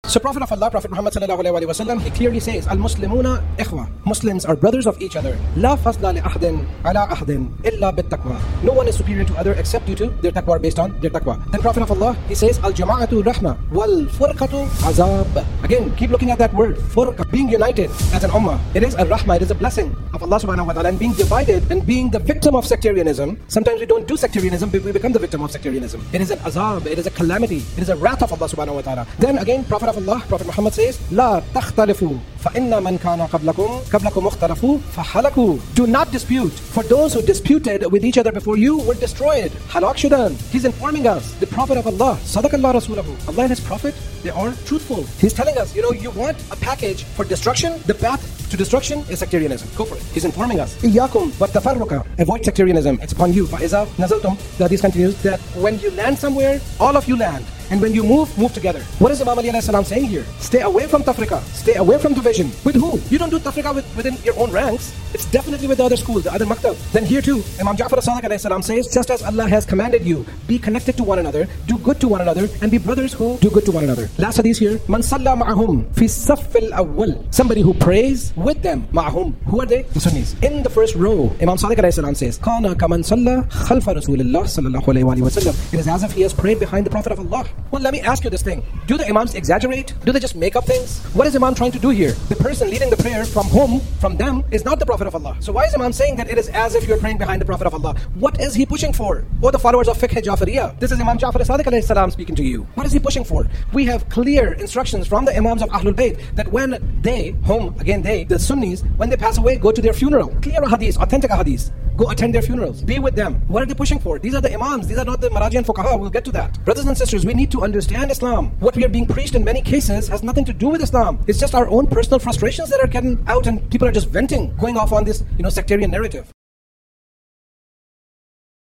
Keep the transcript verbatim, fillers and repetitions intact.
So Prophet of Allah, Prophet Muhammad sallallahu alayhi wa sallam, he clearly says, Al-Muslimuna ikhwa. Muslims are brothers of each other. La fasla li ahadin ala ahadin illa bit taqwa. No one is superior to other except due to their taqwa, based on their taqwa. Then Prophet of Allah, he says, Al-jama'atu rahma wal furqatu azab. Again, keep looking at that word, furqa, being united as an ummah. It is a rahma, it is a blessing of Allah subhanahu wa ta'ala. And being divided and being the victim of sectarianism, sometimes we don't do sectarianism, but we become the victim of sectarianism. It is an azab, it is a calamity, it is a wrath of Allah subhanahu wa ta'ala. Then again, Prophet of Allah, Prophet Muhammad says, La takhtalifu fa inna man kana qablakum qablakum mukhtalafu fa halaku. Do not dispute, for those who disputed with each other before you were destroyed. Halak shudan. He's informing us, the Prophet of Allah, Sadaqallah Rasulahu, Allah and His Prophet, they are truthful. He's telling us, you know, you want a package for destruction, the path to destruction is sectarianism. Go for it. He's informing us. Iyakum wa tafarruqa. Avoid sectarianism. It's upon you. Fa'iza nazaltum. The hadith continues that when you land somewhere, all of you land. And when you move, move together. What is Imam Ali alayhi salam saying here? Stay away from tafriqa. Stay away from division. With who? You don't do tafriqa with, within your own ranks. It's definitely with the other schools, the other maktab. Then here too, Imam Ja'far as-Sadiq alayhi salam says, just as Allah has commanded you, be connected to one another, do good to one another, and be brothers who do good to one another. Last hadith here, Man salla ma'ahum fi saffil awwal. Somebody who prays with them. Ma'ahum. Who are they? The Sunnis. In the first row, Imam Sadiq alayhi salam says, Kana kaman salla khalfa Rasulillah sallallahu alayhi wa sallam. It is as if he has prayed behind the Prophet of Allah. Well, let me ask you this thing. Do the Imams exaggerate? Do they just make up things? What is Imam trying to do here? The person leading the prayer from whom, from them, is not the Prophet of Allah. So why is Imam saying that it is as if you're praying behind the Prophet of Allah? What is he pushing for? Or the followers of Fiqh Jafariya? This is Imam Ja'far as-Sadiq alayhi salam speaking to you. What is he pushing for? We have clear instructions from the Imams of Ahlul Bayt that when they, whom, again they, the Sunnis, when they pass away, go to their funeral. Clear hadith, authentic hadith. Go attend their funerals. Be with them. What are they pushing for? These are the Imams. These are not the Maraji and Fuqaha. We'll get to that. Brothers and sisters, we need to understand Islam. What we are being preached in many cases has nothing to do with Islam. It's just our own personal frustrations that are getting out and people are just venting, going off on this, you know, sectarian narrative.